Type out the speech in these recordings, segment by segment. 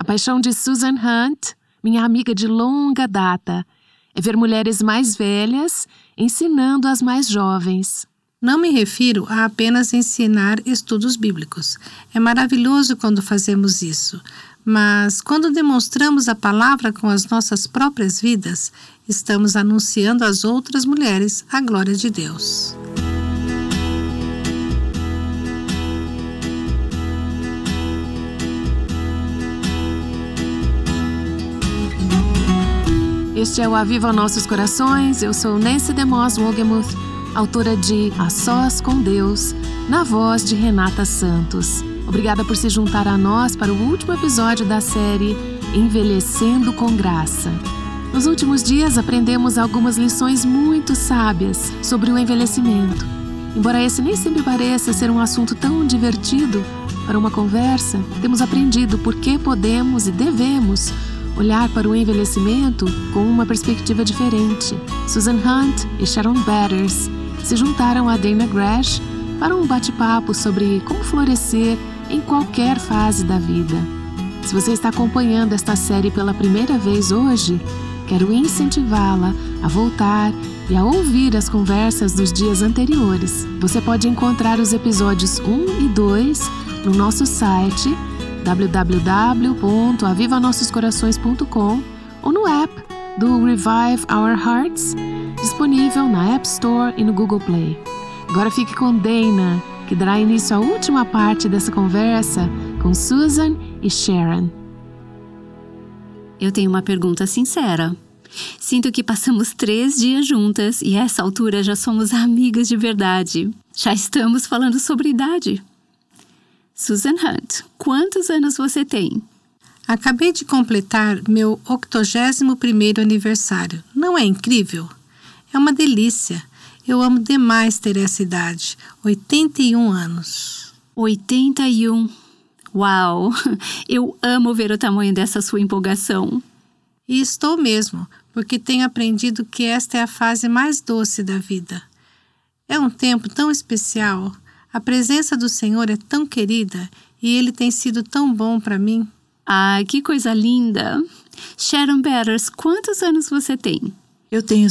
paixão de Susan Hunt, minha amiga de longa data, é ver mulheres mais velhas ensinando as mais jovens. Não me refiro a apenas ensinar estudos bíblicos. É maravilhoso quando fazemos isso, mas quando demonstramos a palavra com as nossas próprias vidas, estamos anunciando às outras mulheres a glória de Deus. Este é o Aviva Nossos Corações. Eu sou Nancy DeMoss Wogemuth, autora de A Sós com Deus, na voz de Renata Santos. Obrigada por se juntar a nós para o último episódio da série Envelhecendo com Graça. Nos últimos dias aprendemos algumas lições muito sábias sobre o envelhecimento. Embora esse nem sempre pareça ser um assunto tão divertido para uma conversa, temos aprendido por que podemos e devemos olhar para o envelhecimento com uma perspectiva diferente. Susan Hunt e Sharon Batters se juntaram a Dana Gresh para um bate-papo sobre como florescer em qualquer fase da vida. Se você está acompanhando esta série pela primeira vez hoje, quero incentivá-la a voltar e a ouvir as conversas dos dias anteriores. Você pode encontrar os episódios 1 e 2 no nosso site www.avivanossoscorações.com ou no app do Revive Our Hearts, disponível na App Store e no Google Play. Agora fique com Dana, que dará início à última parte dessa conversa com Susan e Sharon. Eu tenho uma pergunta sincera. Sinto que passamos 3 dias juntas e a essa altura já somos amigas de verdade. Já estamos falando sobre idade. Susan Hunt, quantos anos você tem? Acabei de completar meu 81º aniversário. Não é incrível? É uma delícia. Eu amo demais ter essa idade. 81 anos. 81. Uau! Eu amo ver o tamanho dessa sua empolgação. E estou mesmo, porque tenho aprendido que esta é a fase mais doce da vida. É um tempo tão especial. A presença do Senhor é tão querida e Ele tem sido tão bom para mim. Ah, que coisa linda! Sharon Batters, quantos anos você tem? Eu tenho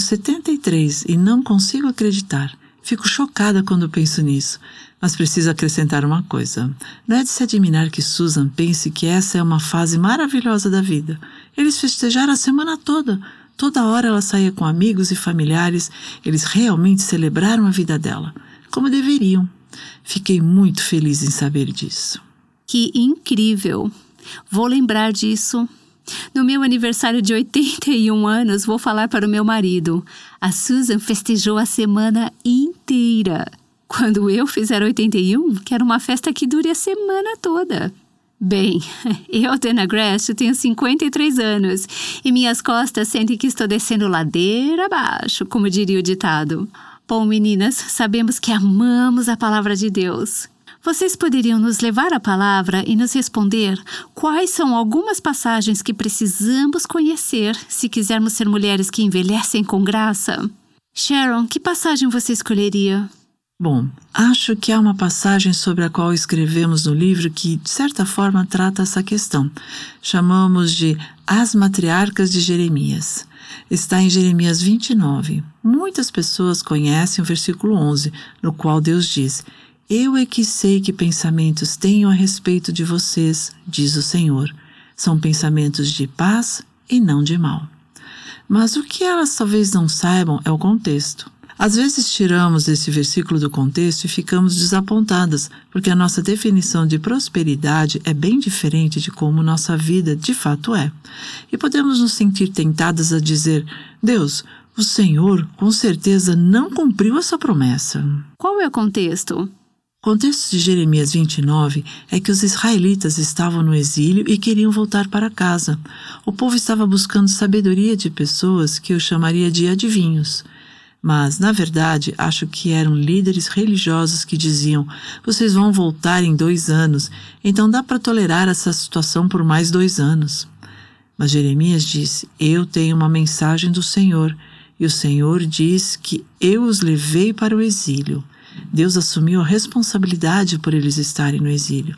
73 e não consigo acreditar. Fico chocada quando penso nisso. Mas preciso acrescentar uma coisa. Não é de se admirar que Susan pense que essa é uma fase maravilhosa da vida. Eles festejaram a semana toda. Toda hora ela saía com amigos e familiares. Eles realmente celebraram a vida dela, como deveriam. Fiquei muito feliz em saber disso. Que incrível! Vou lembrar disso. No meu aniversário de 81 anos, vou falar para o meu marido. A Susan festejou a semana inteira. Quando eu fizer 81, quero uma festa que dure a semana toda. Bem, eu, Dana Gresh, tenho 53 anos e minhas costas sentem que estou descendo ladeira abaixo, como diria o ditado. Bom, meninas, sabemos que amamos a palavra de Deus. Vocês poderiam nos levar a palavra e nos responder quais são algumas passagens que precisamos conhecer se quisermos ser mulheres que envelhecem com graça? Sharon, que passagem você escolheria? Bom, acho que há uma passagem sobre a qual escrevemos no livro que, de certa forma, trata essa questão. Chamamos de As Matriarcas de Jeremias. Está em Jeremias 29. Muitas pessoas conhecem o versículo 11, no qual Deus diz: Eu é que sei que pensamentos tenho a respeito de vocês, diz o Senhor. São pensamentos de paz e não de mal. Mas o que elas talvez não saibam é o contexto. Às vezes tiramos esse versículo do contexto e ficamos desapontadas, porque a nossa definição de prosperidade é bem diferente de como nossa vida de fato é. E podemos nos sentir tentadas a dizer: Deus, o Senhor com certeza não cumpriu essa promessa. Qual é o contexto? O contexto de Jeremias 29 é que os israelitas estavam no exílio e queriam voltar para casa. O povo estava buscando sabedoria de pessoas que eu chamaria de adivinhos. Mas, na verdade, acho que eram líderes religiosos que diziam: vocês vão voltar em 2 anos, então dá para tolerar essa situação por mais 2 anos. Mas Jeremias disse: eu tenho uma mensagem do Senhor, e o Senhor diz que eu os levei para o exílio. Deus assumiu a responsabilidade por eles estarem no exílio.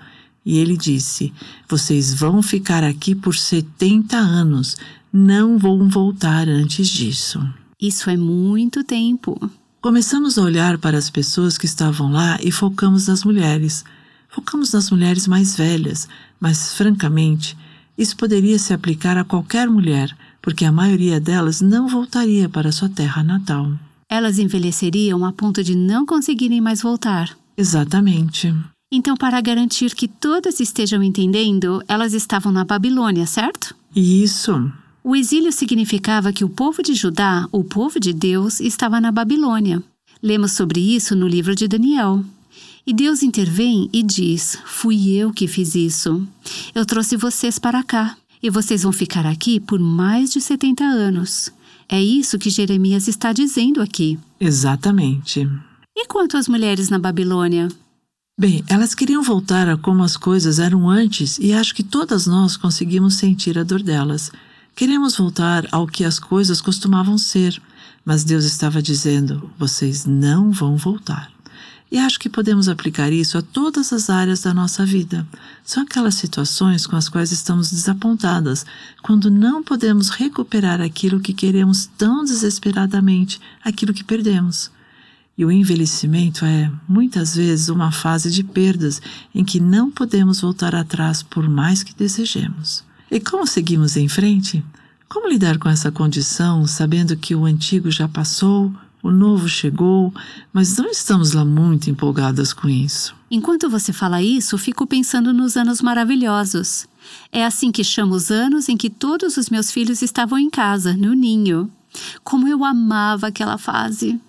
E ele disse: vocês vão ficar aqui por 70 anos, não vão voltar antes disso. Isso é muito tempo. Começamos a olhar para as pessoas que estavam lá e focamos nas mulheres. Focamos nas mulheres mais velhas, mas, francamente, isso poderia se aplicar a qualquer mulher, porque a maioria delas não voltaria para sua terra natal. Elas envelheceriam a ponto de não conseguirem mais voltar. Exatamente. Então, para garantir que todas estejam entendendo, elas estavam na Babilônia, certo? Isso. O exílio significava que o povo de Judá, o povo de Deus, estava na Babilônia. Lemos sobre isso no livro de Daniel. E Deus intervém e diz: fui eu que fiz isso. Eu trouxe vocês para cá, e vocês vão ficar aqui por mais de 70 anos. É isso que Jeremias está dizendo aqui. Exatamente. E quanto às mulheres na Babilônia? Bem, elas queriam voltar a como as coisas eram antes e acho que todas nós conseguimos sentir a dor delas. Queremos voltar ao que as coisas costumavam ser, mas Deus estava dizendo: vocês não vão voltar. E acho que podemos aplicar isso a todas as áreas da nossa vida. São aquelas situações com as quais estamos desapontadas, quando não podemos recuperar aquilo que queremos tão desesperadamente, aquilo que perdemos. E o envelhecimento é, muitas vezes, uma fase de perdas em que não podemos voltar atrás por mais que desejemos. E como seguimos em frente? Como lidar com essa condição, sabendo que o antigo já passou, o novo chegou, mas não estamos lá muito empolgadas com isso? Enquanto você fala isso, fico pensando nos anos maravilhosos. É assim que chamo os anos em que todos os meus filhos estavam em casa, no ninho. Como eu amava aquela fase!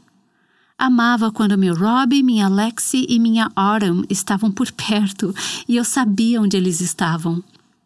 Amava quando meu Robbie, minha Lexi e minha Autumn estavam por perto e eu sabia onde eles estavam.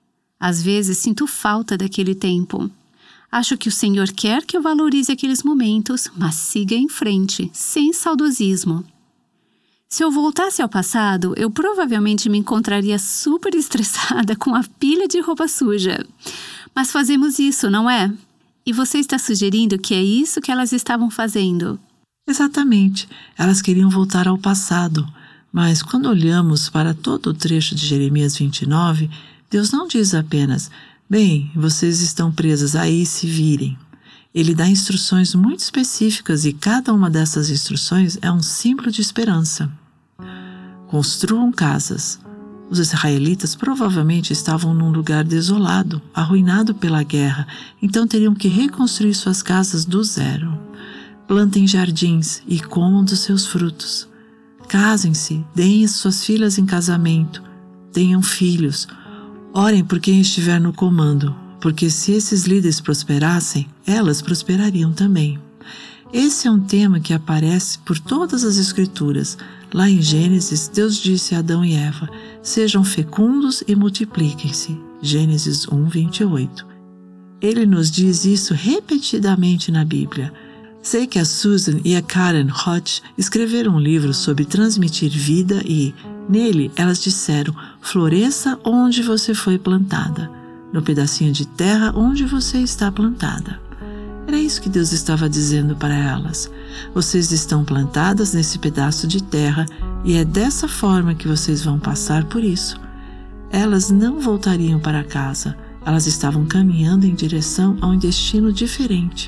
Às vezes sinto falta daquele tempo. Acho que o Senhor quer que eu valorize aqueles momentos, mas siga em frente, sem saudosismo. Se eu voltasse ao passado, eu provavelmente me encontraria super estressada com a pilha de roupa suja. Mas fazemos isso, não é? E você está sugerindo que é isso que elas estavam fazendo? Exatamente. Elas queriam voltar ao passado. Mas quando olhamos para todo o trecho de Jeremias 29, Deus não diz apenas: bem, vocês estão presas aí, se virem. Ele dá instruções muito específicas e cada uma dessas instruções é um símbolo de esperança. Construam casas. Os israelitas provavelmente estavam num lugar desolado, arruinado pela guerra, então teriam que reconstruir suas casas do zero. Plantem jardins e comam dos seus frutos. Casem-se, deem suas filhas em casamento, tenham filhos. Orem por quem estiver no comando, porque se esses líderes prosperassem, elas prosperariam também. Esse é um tema que aparece por todas as Escrituras. Lá em Gênesis, Deus disse a Adão e Eva: sejam fecundos e multipliquem-se. Gênesis 1:28. Ele nos diz isso repetidamente na Bíblia. Sei que a Susan e a Karen Hodge escreveram um livro sobre transmitir vida e, nele, elas disseram: floresça onde você foi plantada, no pedacinho de terra onde você está plantada. Era isso que Deus estava dizendo para elas. Vocês estão plantadas nesse pedaço de terra e é dessa forma que vocês vão passar por isso. Elas não voltariam para casa, elas estavam caminhando em direção a um destino diferente.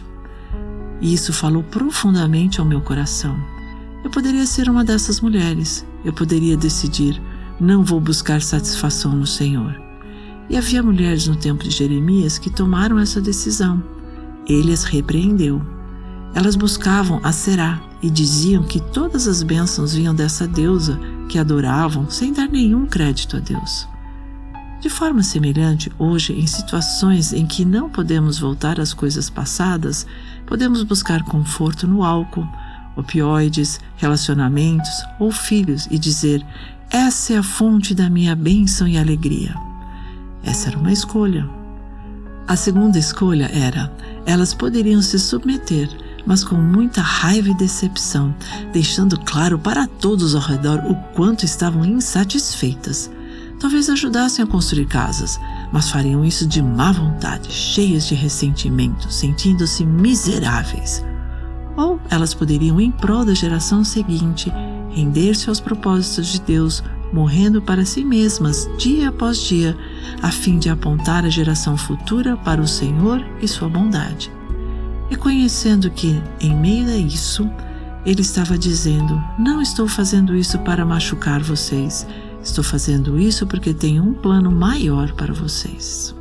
E isso falou profundamente ao meu coração. Eu poderia ser uma dessas mulheres. Eu poderia decidir: não vou buscar satisfação no Senhor. E havia mulheres no tempo de Jeremias que tomaram essa decisão. Ele as repreendeu. Elas buscavam a Será e diziam que todas as bênçãos vinham dessa deusa que adoravam sem dar nenhum crédito a Deus. De forma semelhante, hoje, em situações em que não podemos voltar às coisas passadas, podemos buscar conforto no álcool, opioides, relacionamentos ou filhos e dizer: essa é a fonte da minha bênção e alegria. Essa era uma escolha. A segunda escolha era: elas poderiam se submeter, mas com muita raiva e decepção, deixando claro para todos ao redor o quanto estavam insatisfeitas. Talvez ajudassem a construir casas, mas fariam isso de má vontade, cheias de ressentimento, sentindo-se miseráveis. Ou elas poderiam, em prol da geração seguinte, render-se aos propósitos de Deus, morrendo para si mesmas dia após dia, a fim de apontar a geração futura para o Senhor e sua bondade. Reconhecendo que, em meio a isso, ele estava dizendo: não estou fazendo isso para machucar vocês, estou fazendo isso porque tenho um plano maior para vocês.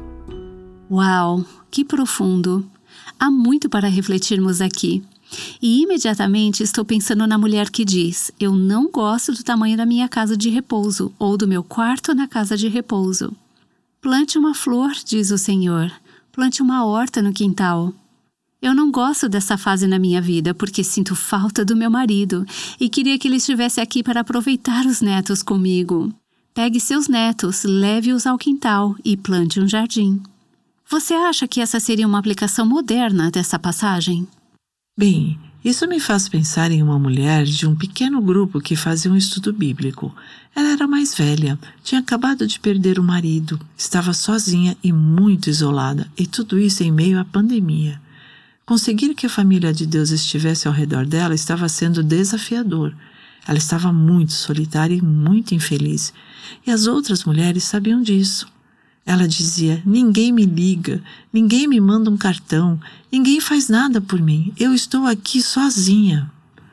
Uau, que profundo! Há muito para refletirmos aqui. E imediatamente estou pensando na mulher que diz: eu não gosto do tamanho da minha casa de repouso ou do meu quarto na casa de repouso. Plante uma flor, diz o Senhor. Plante uma horta no quintal. Eu não gosto dessa fase na minha vida porque sinto falta do meu marido e queria que ele estivesse aqui para aproveitar os netos comigo. Pegue seus netos, leve-os ao quintal e plante um jardim. Você acha que essa seria uma aplicação moderna dessa passagem? Bem, isso me faz pensar em uma mulher de um pequeno grupo que fazia um estudo bíblico. Ela era mais velha, tinha acabado de perder o marido, estava sozinha e muito isolada, e tudo isso em meio à pandemia. Conseguir que a família de Deus estivesse ao redor dela estava sendo desafiador. Ela estava muito solitária e muito infeliz, e as outras mulheres sabiam disso. Ela dizia: ninguém me liga, ninguém me manda um cartão, ninguém faz nada por mim, eu estou aqui sozinha.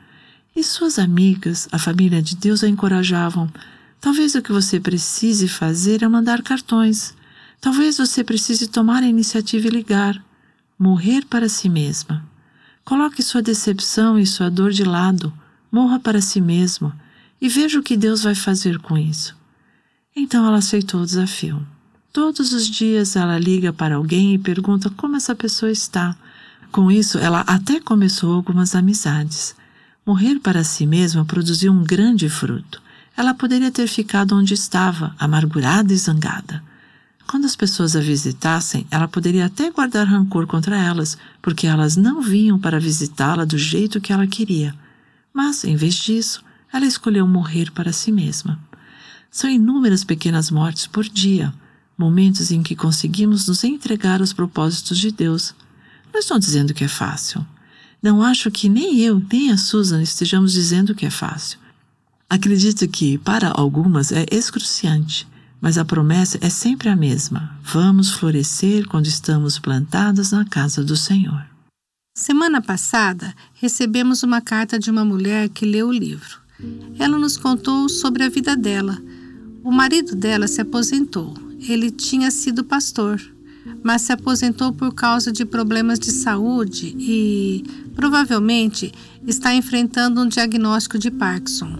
E suas amigas, a família de Deus, a encorajavam: talvez o que você precise fazer é mandar cartões, talvez você precise tomar a iniciativa e ligar, morrer para si mesma. Coloque sua decepção e sua dor de lado, morra para si mesma e veja o que Deus vai fazer com isso. Então ela aceitou o desafio. Todos os dias ela liga para alguém e pergunta como essa pessoa está. Com isso, ela até começou algumas amizades. Morrer para si mesma produziu um grande fruto. Ela poderia ter ficado onde estava, amargurada e zangada. Quando as pessoas a visitassem, ela poderia até guardar rancor contra elas, porque elas não vinham para visitá-la do jeito que ela queria. Mas, em vez disso, ela escolheu morrer para si mesma. São inúmeras pequenas mortes por dia, momentos em que conseguimos nos entregar aos propósitos de Deus. Não estou dizendo que é fácil. Não acho que nem eu, nem a Susan estejamos dizendo que é fácil. Acredito que, para algumas, é excruciante, mas a promessa é sempre a mesma. Vamos florescer quando estamos plantadas na casa do Senhor. Semana passada, recebemos uma carta de uma mulher que leu o livro. Ela nos contou sobre a vida dela. O marido dela se aposentou. Ele tinha sido pastor, mas se aposentou por causa de problemas de saúde e, provavelmente, está enfrentando um diagnóstico de Parkinson.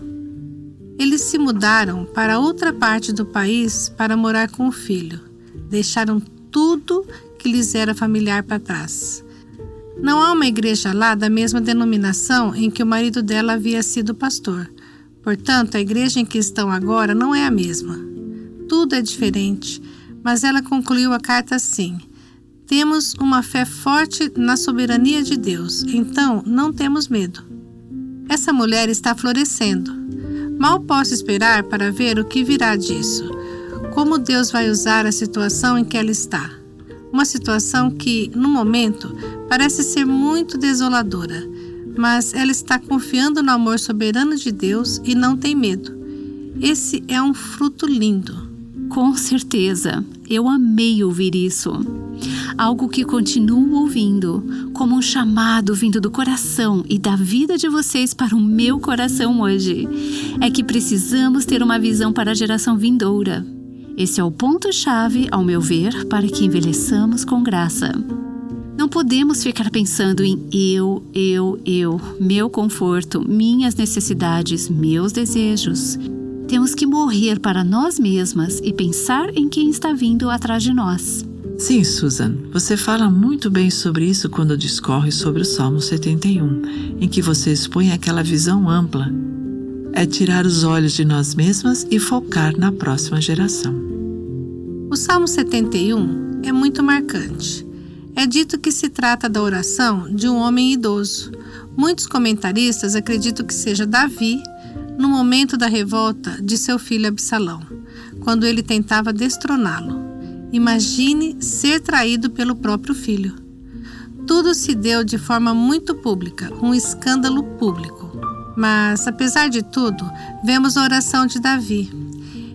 Eles se mudaram para outra parte do país para morar com o filho. Deixaram tudo que lhes era familiar para trás. Não há uma igreja lá da mesma denominação em que o marido dela havia sido pastor. Portanto, a igreja em que estão agora não é a mesma. Tudo é diferente, mas ela concluiu a carta assim: temos uma fé forte na soberania de Deus, então não temos medo. Essa mulher está florescendo. Mal posso esperar para ver o que virá disso, como Deus vai usar a situação em que ela está. Uma situação que, no momento, parece ser muito desoladora, mas ela está confiando no amor soberano de Deus e não tem medo. Esse é um fruto lindo. Com certeza, eu amei ouvir isso. Algo que continuo ouvindo, como um chamado vindo do coração e da vida de vocês para o meu coração hoje, é que precisamos ter uma visão para a geração vindoura. Esse é o ponto-chave, ao meu ver, para que envelheçamos com graça. Não podemos ficar pensando em eu, meu conforto, minhas necessidades, meus desejos. Temos que morrer para nós mesmas e pensar em quem está vindo atrás de nós. Sim, Susan, você fala muito bem sobre isso quando discorre sobre o Salmo 71, em que você expõe aquela visão ampla. É tirar os olhos de nós mesmas e focar na próxima geração. O Salmo 71 é muito marcante. É dito que se trata da oração de um homem idoso. Muitos comentaristas acreditam que seja Davi, no momento da revolta de seu filho Absalão, quando ele tentava destroná-lo. Imagine ser traído pelo próprio filho. Tudo se deu de forma muito pública, um escândalo público. Mas, apesar de tudo, vemos a oração de Davi.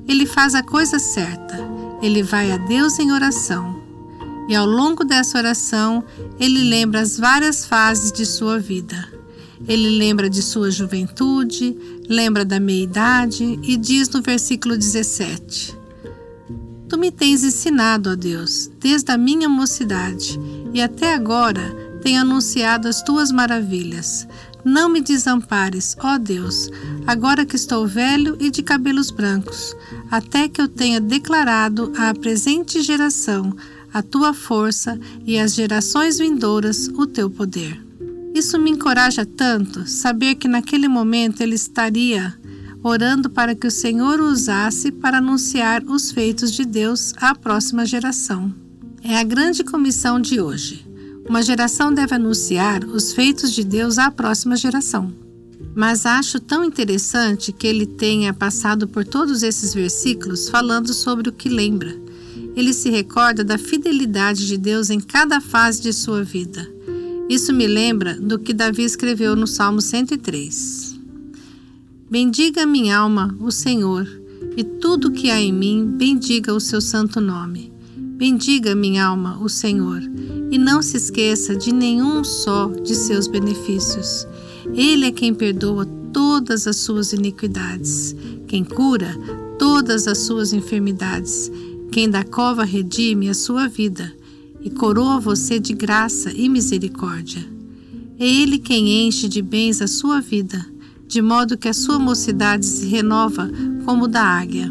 Ele faz a coisa certa. Ele vai a Deus em oração. E ao longo dessa oração, ele lembra as várias fases de sua vida. Ele lembra de sua juventude, lembra da meia-idade e diz no versículo 17: Tu me tens ensinado, ó Deus, desde a minha mocidade, e até agora tenho anunciado as tuas maravilhas. Não me desampares, ó Deus, agora que estou velho e de cabelos brancos, até que eu tenha declarado à presente geração a tua força e às gerações vindouras o teu poder. Isso me encoraja tanto, saber que naquele momento ele estaria orando para que o Senhor o usasse para anunciar os feitos de Deus à próxima geração. É a grande comissão de hoje. Uma geração deve anunciar os feitos de Deus à próxima geração. Mas acho tão interessante que ele tenha passado por todos esses versículos falando sobre o que lembra. Ele se recorda da fidelidade de Deus em cada fase de sua vida. Isso me lembra do que Davi escreveu no Salmo 103. Bendiga minha alma o Senhor, e tudo que há em mim, bendiga o seu santo nome. Bendiga minha alma o Senhor, e não se esqueça de nenhum só de seus benefícios. Ele é quem perdoa todas as suas iniquidades, quem cura todas as suas enfermidades, quem da cova redime a sua vida e coroa você de graça e misericórdia. É Ele quem enche de bens a sua vida, de modo que a sua mocidade se renova como da águia.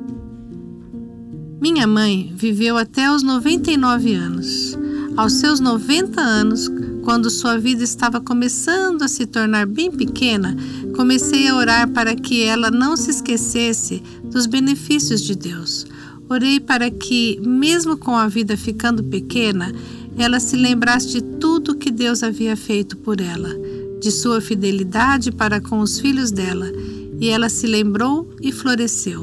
Minha mãe viveu até os 99 anos. Aos seus 90 anos, quando sua vida estava começando a se tornar bem pequena, comecei a orar para que ela não se esquecesse dos benefícios de Deus. Orei para que, mesmo com a vida ficando pequena, ela se lembrasse de tudo que Deus havia feito por ela, de sua fidelidade para com os filhos dela, e ela se lembrou e floresceu.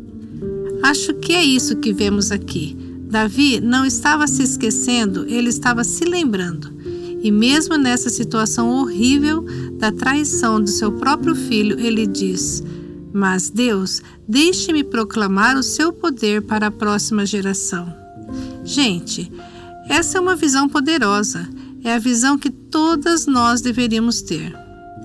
Acho que é isso que vemos aqui. Davi não estava se esquecendo, ele estava se lembrando. E mesmo nessa situação horrível da traição do seu próprio filho, ele diz: Mas Deus, deixe-me proclamar o seu poder para a próxima geração. Gente, essa é uma visão poderosa. É a visão que todas nós deveríamos ter.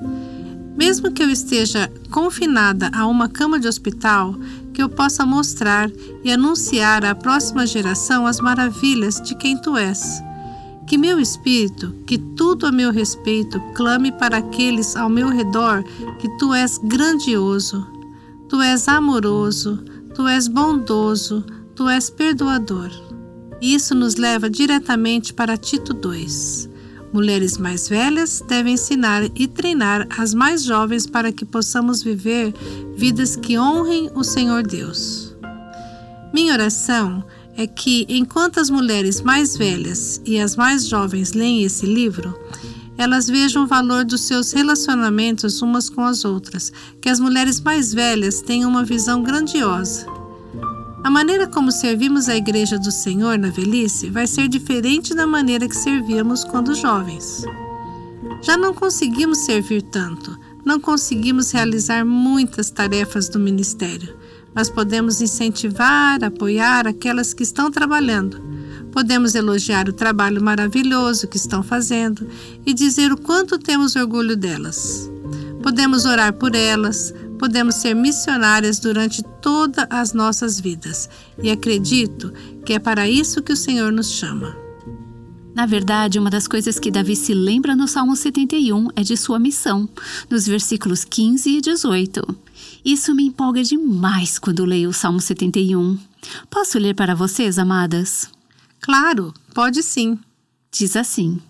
Mesmo que eu esteja confinada a uma cama de hospital, que eu possa mostrar e anunciar à próxima geração as maravilhas de quem tu és. Que meu espírito, que tudo a meu respeito, clame para aqueles ao meu redor que tu és grandioso, tu és amoroso, tu és bondoso, tu és perdoador. E isso nos leva diretamente para Tito 2. Mulheres mais velhas devem ensinar e treinar as mais jovens para que possamos viver vidas que honrem o Senhor Deus. Minha oração é que, enquanto as mulheres mais velhas e as mais jovens leem esse livro, elas vejam o valor dos seus relacionamentos umas com as outras, que as mulheres mais velhas tenham uma visão grandiosa. A maneira como servimos a Igreja do Senhor na velhice vai ser diferente da maneira que servíamos quando jovens. Já não conseguimos servir tanto, não conseguimos realizar muitas tarefas do ministério, mas podemos incentivar, apoiar aquelas que estão trabalhando. Podemos elogiar o trabalho maravilhoso que estão fazendo e dizer o quanto temos orgulho delas. Podemos orar por elas, podemos ser missionárias durante todas as nossas vidas, e acredito que é para isso que o Senhor nos chama. Na verdade, uma das coisas que Davi se lembra no Salmo 71 é de sua missão, nos versículos 15 e 18. Isso me empolga demais quando leio o Salmo 71. Posso ler para vocês, amadas? Claro, pode sim. Diz assim: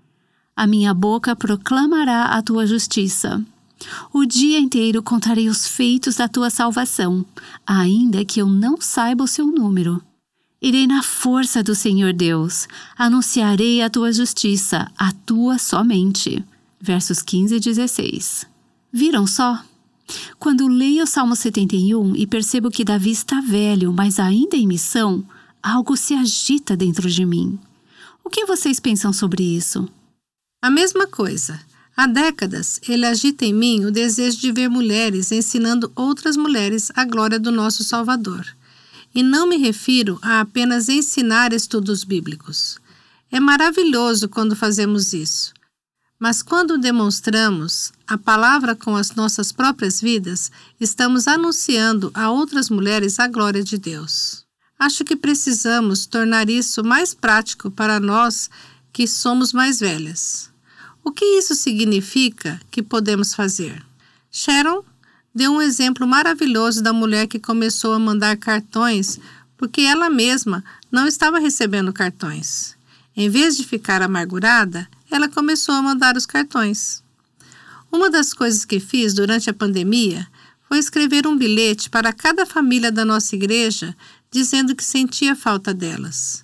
A minha boca proclamará a tua justiça. O dia inteiro contarei os feitos da tua salvação, ainda que eu não saiba o seu número. Irei na força do Senhor Deus, anunciarei a tua justiça, a tua somente. Versos 15 e 16. Viram só? Quando leio o Salmo 71 e percebo que Davi está velho, mas ainda em missão, algo se agita dentro de mim. O que vocês pensam sobre isso? A mesma coisa. Há décadas, ele agita em mim o desejo de ver mulheres ensinando outras mulheres a glória do nosso Salvador. E não me refiro a apenas ensinar estudos bíblicos. É maravilhoso quando fazemos isso. Mas quando demonstramos a palavra com as nossas próprias vidas, estamos anunciando a outras mulheres a glória de Deus. Acho que precisamos tornar isso mais prático para nós que somos mais velhas. O que isso significa que podemos fazer? Sharon deu um exemplo maravilhoso da mulher que começou a mandar cartões porque ela mesma não estava recebendo cartões. Em vez de ficar amargurada, ela começou a mandar os cartões. Uma das coisas que fiz durante a pandemia foi escrever um bilhete para cada família da nossa igreja dizendo que sentia falta delas.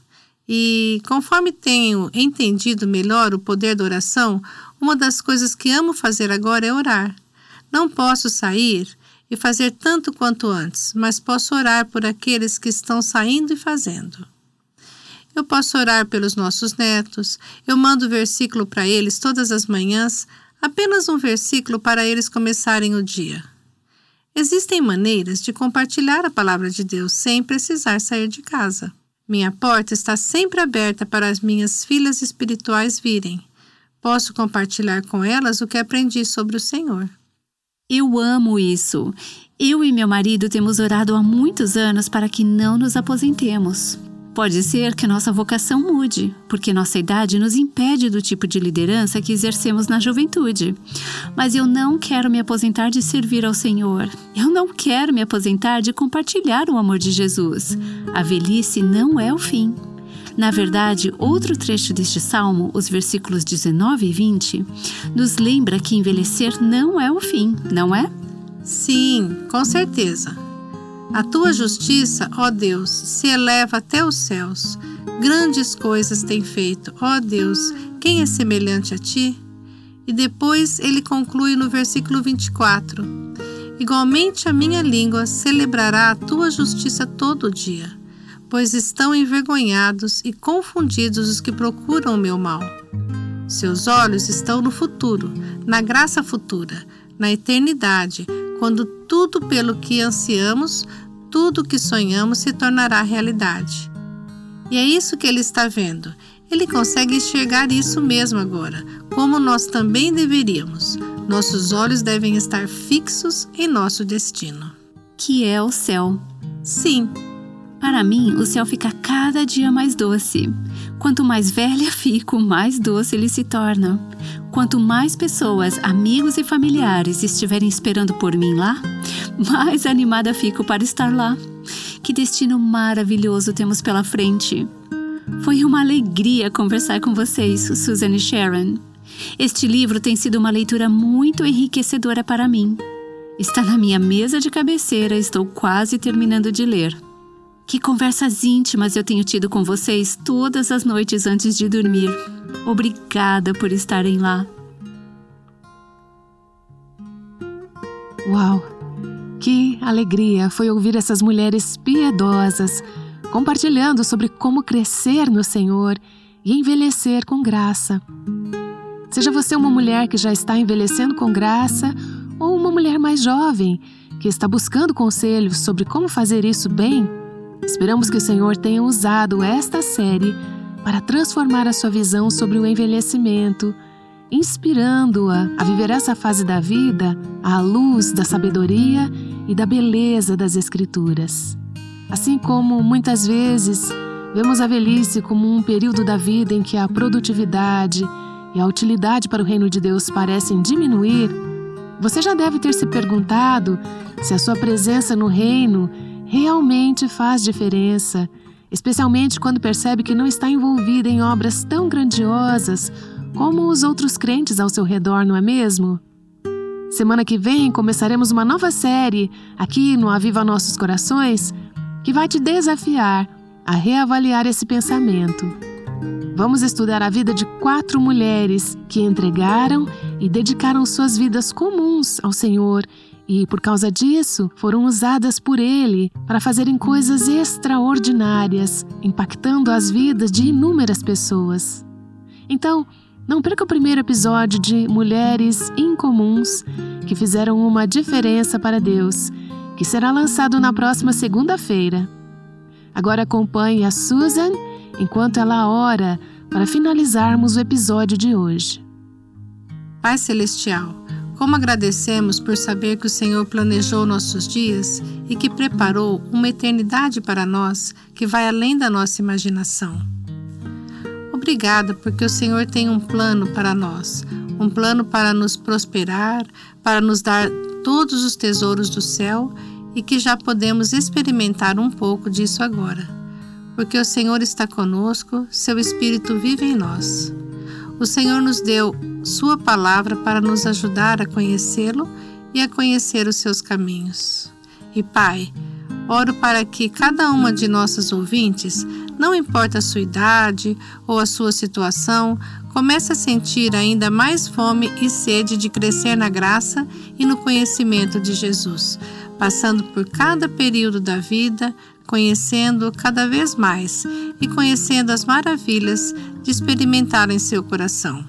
E, conforme tenho entendido melhor o poder da oração, uma das coisas que amo fazer agora é orar. Não posso sair e fazer tanto quanto antes, mas posso orar por aqueles que estão saindo e fazendo. Eu posso orar pelos nossos netos, eu mando versículo para eles todas as manhãs, apenas um versículo para eles começarem o dia. Existem maneiras de compartilhar a palavra de Deus sem precisar sair de casa. Minha porta está sempre aberta para as minhas filhas espirituais virem. Posso compartilhar com elas o que aprendi sobre o Senhor. Eu amo isso. Eu e meu marido temos orado há muitos anos para que não nos aposentemos. Pode ser que nossa vocação mude, porque nossa idade nos impede do tipo de liderança que exercemos na juventude. Mas eu não quero me aposentar de servir ao Senhor. Eu não quero me aposentar de compartilhar o amor de Jesus. A velhice não é o fim. Na verdade, outro trecho deste salmo, os versículos 19 e 20, nos lembra que envelhecer não é o fim, não é? Sim, com certeza. A tua justiça, ó Deus, se eleva até os céus. Grandes coisas tem feito, ó Deus, quem é semelhante a ti? E depois ele conclui no versículo 24. Igualmente a minha língua celebrará a tua justiça todo dia, pois estão envergonhados e confundidos os que procuram o meu mal. Seus olhos estão no futuro, na graça futura, na eternidade, quando tudo pelo que ansiamos, tudo que sonhamos se tornará realidade. E é isso que ele está vendo. Ele consegue enxergar isso mesmo agora, como nós também deveríamos. Nossos olhos devem estar fixos em nosso destino. Que é o céu. Sim. Para mim, o céu fica cada dia mais doce. Quanto mais velha fico, mais doce ele se torna. Quanto mais pessoas, amigos e familiares estiverem esperando por mim lá, mais animada fico para estar lá. Que destino maravilhoso temos pela frente. Foi uma alegria conversar com vocês, Susan e Sharon. Este livro tem sido uma leitura muito enriquecedora para mim. Está na minha mesa de cabeceira, estou quase terminando de ler. Que conversas íntimas eu tenho tido com vocês todas as noites antes de dormir. Obrigada por estarem lá. Uau! Que alegria foi ouvir essas mulheres piedosas compartilhando sobre como crescer no Senhor e envelhecer com graça. Seja você uma mulher que já está envelhecendo com graça ou uma mulher mais jovem que está buscando conselhos sobre como fazer isso bem, esperamos que o Senhor tenha usado esta série para transformar a sua visão sobre o envelhecimento, inspirando-a a viver essa fase da vida à luz da sabedoria e da beleza das Escrituras. Assim como, muitas vezes, vemos a velhice como um período da vida em que a produtividade e a utilidade para o reino de Deus parecem diminuir, você já deve ter se perguntado se a sua presença no reino realmente faz diferença, especialmente quando percebe que não está envolvida em obras tão grandiosas como os outros crentes ao seu redor, não é mesmo? Semana que vem começaremos uma nova série aqui no Aviva Nossos Corações que vai te desafiar a reavaliar esse pensamento. Vamos estudar a vida de 4 mulheres que entregaram e dedicaram suas vidas comuns ao Senhor e, por causa disso, foram usadas por Ele para fazerem coisas extraordinárias, impactando as vidas de inúmeras pessoas. Então, Não perca o primeiro episódio de Mulheres Incomuns que fizeram uma diferença para Deus, que será lançado na próxima segunda-feira. Agora acompanhe a Susan enquanto ela ora para finalizarmos o episódio de hoje. Pai Celestial, como agradecemos por saber que o Senhor planejou nossos dias e que preparou uma eternidade para nós que vai além da nossa imaginação. Obrigada porque o Senhor tem um plano para nós, um plano para nos prosperar, para nos dar todos os tesouros do céu e que já podemos experimentar um pouco disso agora. Porque o Senhor está conosco, seu Espírito vive em nós. O Senhor nos deu sua palavra para nos ajudar a conhecê-lo e a conhecer os seus caminhos. E Pai, oro para que cada uma de nossas ouvintes, não importa a sua idade ou a sua situação, comece a sentir ainda mais fome e sede de crescer na graça e no conhecimento de Jesus, passando por cada período da vida, conhecendo cada vez mais e conhecendo as maravilhas de experimentar em seu coração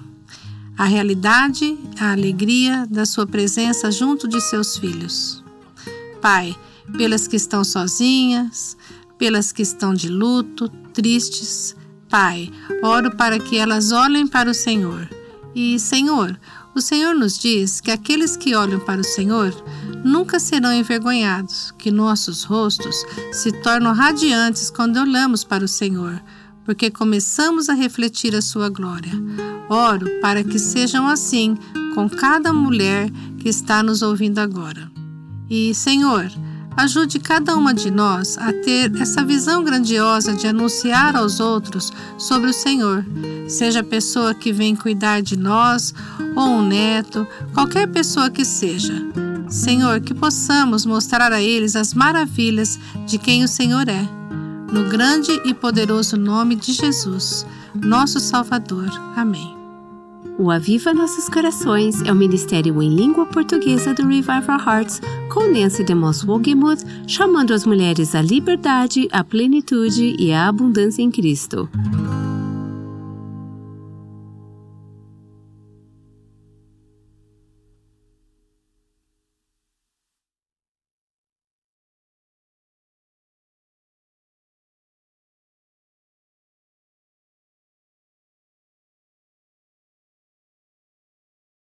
a realidade, a alegria da sua presença junto de seus filhos. Pai, pelas que estão sozinhas, pelas que estão de luto, tristes, Pai, oro para que elas olhem para o Senhor. E, Senhor, o Senhor nos diz que aqueles que olham para o Senhor nunca serão envergonhados, que nossos rostos se tornam radiantes quando olhamos para o Senhor, porque começamos a refletir a sua glória. Oro para que sejam assim com cada mulher que está nos ouvindo agora. E, Senhor, ajude cada uma de nós a ter essa visão grandiosa de anunciar aos outros sobre o Senhor, seja a pessoa que vem cuidar de nós ou um neto, qualquer pessoa que seja. Senhor, que possamos mostrar a eles as maravilhas de quem o Senhor é. No grande e poderoso nome de Jesus, nosso Salvador. Amém. O Aviva Nossos Corações é o ministério em língua portuguesa do Revive Our Hearts, com Nancy DeMoss Wogemuth, chamando as mulheres à liberdade, à plenitude e à abundância em Cristo.